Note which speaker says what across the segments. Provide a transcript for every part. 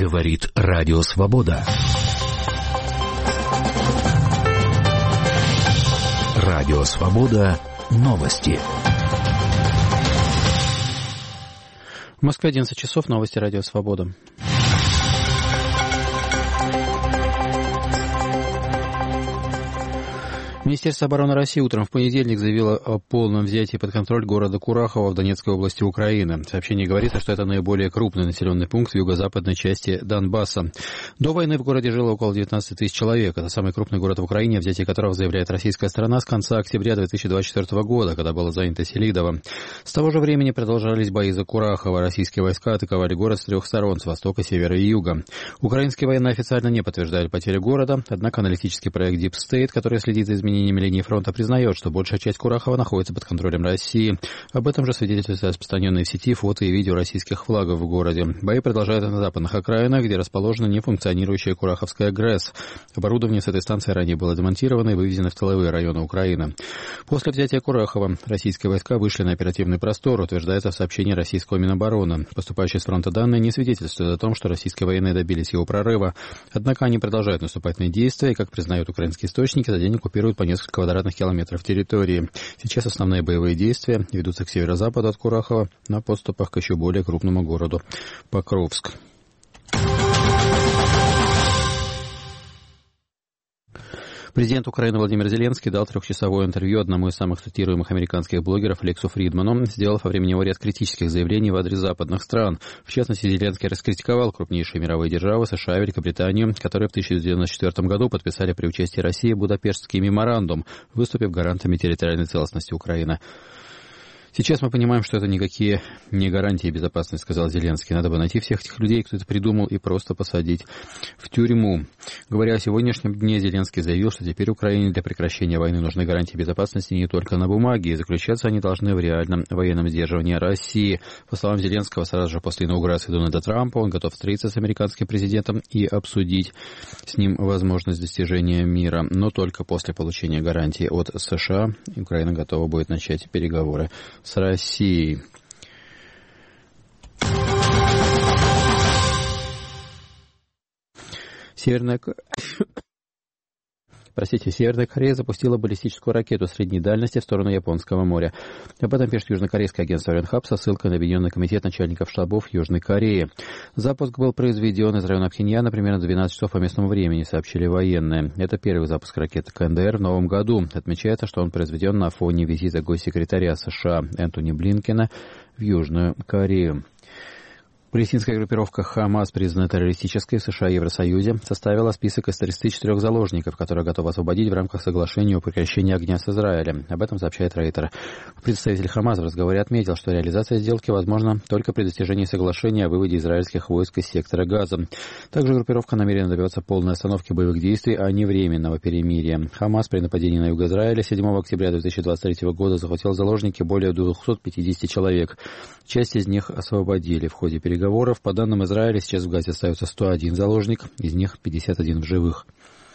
Speaker 1: Говорит Радио Свобода. Радио Свобода. Новости.
Speaker 2: В Москве 11 часов. Новости Радио Свобода. Министерство обороны России утром в понедельник заявило о полном взятии под контроль города Курахово в Донецкой области Украины. В сообщении говорится, что это наиболее крупный населенный пункт в юго-западной части Донбасса. До войны в городе жило около 19 тысяч человек. Это самый крупный город в Украине, о взятии которого заявляет российская сторона с конца октября 2024 года, когда было занято Селидово. С того же времени продолжались бои за Курахово. Российские войска атаковали город с трех сторон, с востока, севера и юга. Украинские военные официально не подтверждают потери города, однако аналитический проект Deep State, который следит за изменениями линии фронта, признает, что большая часть Курахова находится под контролем России. Об этом же свидетельствуют распространенные в сети фото и видео российских флагов в городе. Бои продолжаются на западных окраинах, где расположена нефункционирующая Кураховская ГРЭС. Оборудование с этой станции ранее было демонтировано и вывезено в тыловые районы Украины. После взятия Курахова российские войска вышли на оперативный простор, утверждается в сообщении российского Минобороны. Поступающие с фронта данные не свидетельствуют о том, что российские военные добились его прорыва. Однако они продолжают наступательные действия и, как признают украинские источники, за день оккупируют по несколько квадратных километров территории. Сейчас основные боевые действия ведутся к северо-западу от Курахова на подступах к еще более крупному городу Покровск. Президент Украины Владимир Зеленский дал трехчасовое интервью одному из самых цитируемых американских блогеров Лексу Фридману, сделав во время него ряд критических заявлений в адрес западных стран. В частности, Зеленский раскритиковал крупнейшие мировые державы США и Великобританию, которые в 1994 году подписали при участии России Будапештский меморандум, выступив гарантами территориальной целостности Украины. «Сейчас мы понимаем, что это никакие не гарантии безопасности», — сказал Зеленский. «Надо бы найти всех этих людей, кто это придумал, и просто посадить в тюрьму». Говоря о сегодняшнем дне, Зеленский заявил, что теперь Украине для прекращения войны нужны гарантии безопасности не только на бумаге, и заключаться они должны в реальном военном сдерживании России. По словам Зеленского, сразу же после инаугурации Дональда Трампа он готов встретиться с американским президентом и обсудить с ним возможность достижения мира. Но только после получения гарантий от США Украина готова будет начать переговоры с Россией. Северная Корея запустила баллистическую ракету средней дальности в сторону Японского моря. Об этом пишет южнокорейское агентство Yonhap со ссылкой на Объединенный комитет начальников штабов Южной Кореи. Запуск был произведен из района Пхеньяна примерно 12 часов по местному времени, сообщили военные. Это первый запуск ракеты КНДР в новом году. Отмечается, что он произведен на фоне визита госсекретаря США Энтони Блинкена в Южную Корею. Палестинская группировка «Хамас», признанная террористической в США и Евросоюзе, составила список из 34 заложников, которые готовы освободить в рамках соглашения о прекращении огня с Израилем. Об этом сообщает Рейтер. Представитель «Хамас» в разговоре отметил, что реализация сделки возможна только при достижении соглашения о выводе израильских войск из сектора Газа. Также группировка намерена добиваться полной остановки боевых действий, а не временного перемирия. «Хамас» при нападении на юг Израиля 7 октября 2023 года захватил в заложники более 250 человек. Часть из них освободили в ходе переговоров. По данным Израиля, сейчас в Газе остается 101 заложник, из них 51 в живых.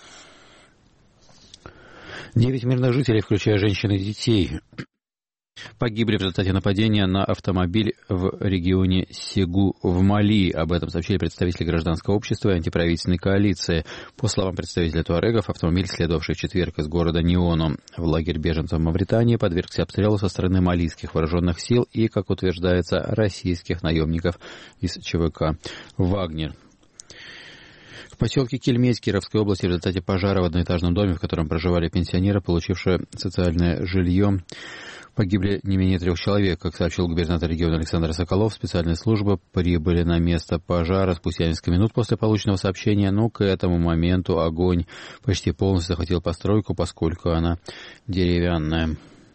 Speaker 2: 9 мирных жителей, включая женщин и детей, погибли в результате нападения на автомобиль в регионе Сегу в Мали. Об этом сообщили представители гражданского общества и антиправительственной коалиции. По словам представителей туарегов, автомобиль, следовавший в четверг из города Ниону в лагерь беженцев в Мавритании, подвергся обстрелу со стороны малийских вооруженных сил и, как утверждается, российских наемников из ЧВК «Вагнер». В поселке Кельмесь Кировской области в результате пожара в одноэтажном доме, в котором проживали пенсионеры, получившие социальное жилье, погибли не менее 3 человек. Как сообщил губернатор региона Александр Соколов, специальные службы прибыли на место пожара спустя несколько минут после полученного сообщения, но к этому моменту огонь почти полностью захватил постройку, поскольку она деревянная.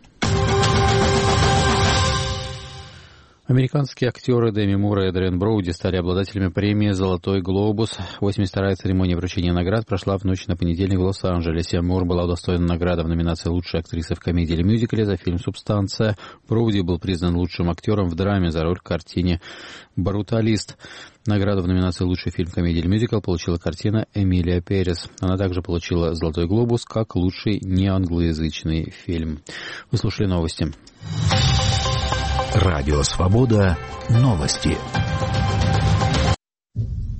Speaker 2: Американские актеры Деми Мур и Эдриан Броуди стали обладателями премии «Золотой глобус». 82-я церемония вручения наград прошла в ночь на понедельник в Лос-Анджелесе. Мур была удостоена награды в номинации «Лучшая актриса в комедии или мюзикле» за фильм «Субстанция». Броуди был признан лучшим актером в драме за роль в картине «Бруталист». Награду в номинации «Лучший фильм, комедия или мюзикл» получила картина «Эмилия Перес». Она также получила «Золотой глобус» как лучший неанглоязычный фильм. Вы слушали новости.
Speaker 1: Радио Свобода. Новости.